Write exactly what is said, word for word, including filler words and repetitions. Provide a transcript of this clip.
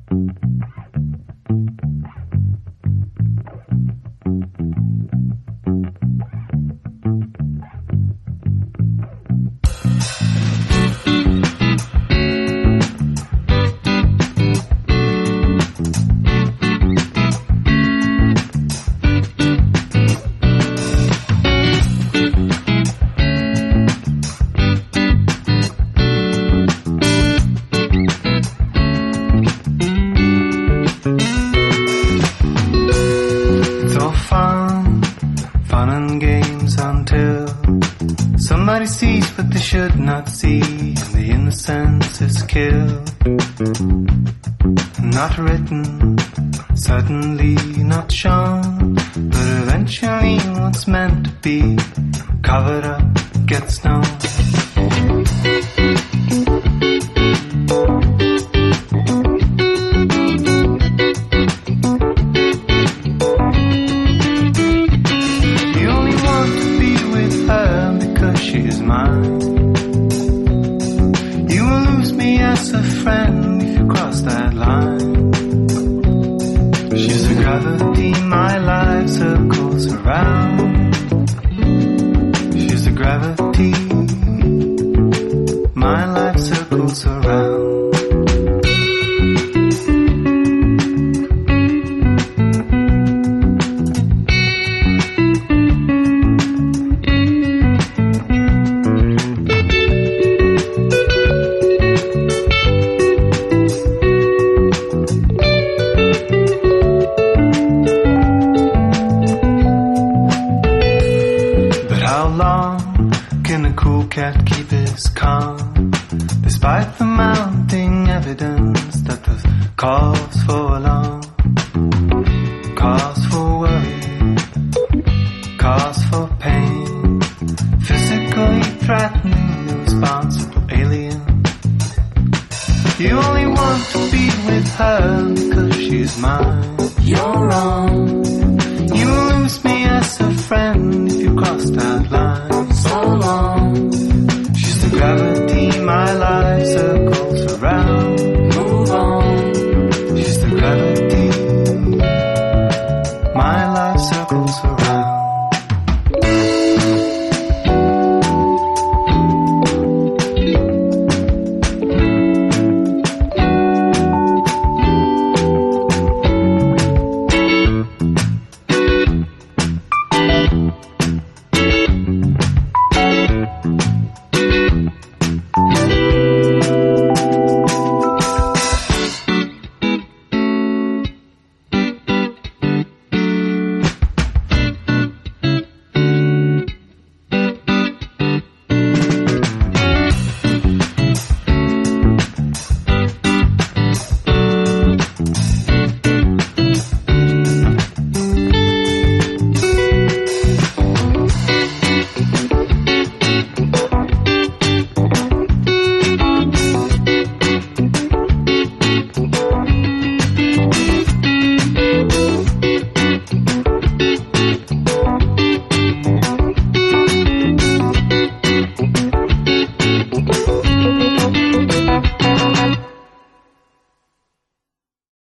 Not written, certainly not shown, but eventually what's meant to be covered up gets known. You only want to be with her because she is mine. You will lose me as a friend if you cross that line. She's the gravity my life circles around. She's the gravity my life circles around. Cat keep his calm, despite the mounting evidence that the cause for alarm, cause for worry, cause for pain, physically threatening the responsible alien. You only want to be with her because she's mine. You're wrong. You lose me as a friend if you cross that line. So long. Gravity my life circles around.